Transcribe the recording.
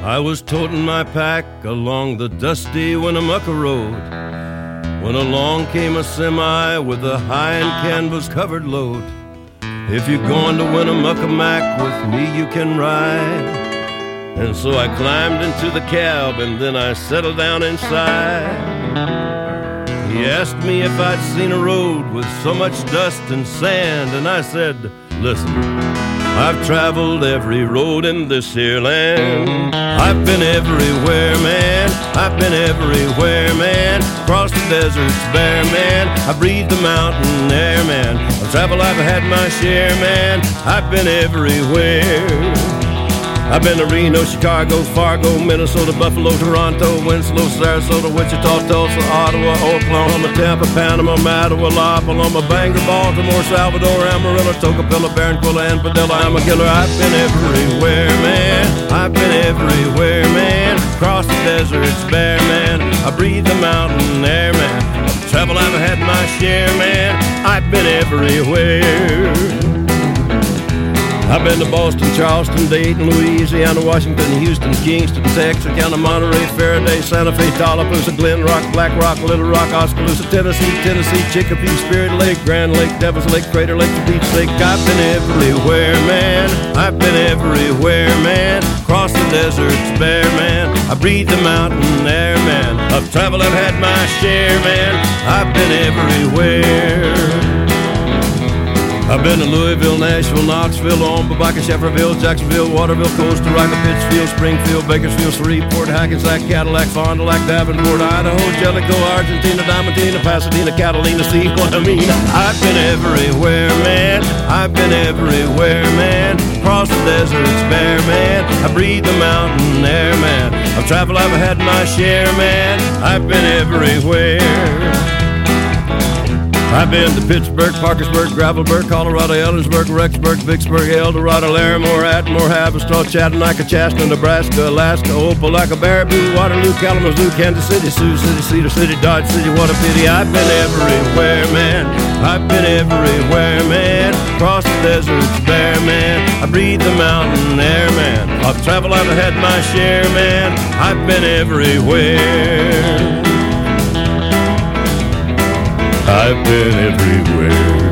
I was toting my pack along the dusty Winnemucca road when along came a semi with a high and canvas-covered load. If you're going to Winnemucca Mac with me, you can ride. And so I climbed into the cab and then I settled down inside. He asked me if I'd seen a road with so much dust and sand, and I said, listen, I've traveled every road in this here land. I've been everywhere, man. I've been everywhere, man. Across the deserts bare, man. I breathe the mountain air, man. Of travel I've had my share, man. I've been everywhere. I've been to Reno, Chicago, Fargo, Minnesota, Buffalo, Toronto, Winslow, Sarasota, Wichita, Tulsa, Ottawa, Oklahoma, Tampa, Panama, Mattawa, La Paloma, Bangor, Baltimore, Salvador, Amarillo, Tocopilla, Barranquilla, and Padilla. I'm a killer. I've been everywhere, man. I've been everywhere, man. Across the deserts bare, man. I breathe the mountain air, man. Of travel I've had my share, man. I've been everywhere. I've been to Boston, Charleston, Dayton, Louisiana, Washington, Houston, Kingston, Texarkana, Monterey, Faraday, Santa Fe, Tallapoosa, Glen Rock, Black Rock, Little Rock, Oskaloosa, Tennessee, Chicopee, Spirit Lake, Grand Lake, Devil's Lake, Crater Lake, Beach Lake. I've been everywhere, man. I've been everywhere, man. Across the deserts bare, man. I breathe the mountain air, man. Of travel I've had my share, man. I've been everywhere. I've been to Louisville, Nashville, Knoxville, Omaha, Shefferville, Jacksonville, Waterville, Costa Rica, Pittsfield, Springfield, Bakersfield, Shreveport, Hackensack, Cadillac, Fond du Lac, Davenport, Idaho, Jellicoe, Argentina, Diamantina, Pasadena, Catalina, see what I mean? I've been everywhere, man. I've been everywhere, man. Across the deserts bare, man. I breathe the mountain air, man. Of travel I've had my share, man. I've been everywhere. I've been to Pittsburgh, Parkersburg, Gravelburg, Colorado, Ellensburg, Rexburg, Vicksburg, El Dorado, Larimore, Atmore, Haverstraw, Chattanooga, Chaska, Nebraska, Alaska, Opelika, Baraboo, Waterloo, Kalamazoo, Kansas City, Sioux City, Cedar City, Dodge City. What a pity. I've been everywhere, man. I've been everywhere, man. Across the deserts bare, man. I breathe the mountain air, man. Of travel I've had my share, man. I've been everywhere. I've been everywhere.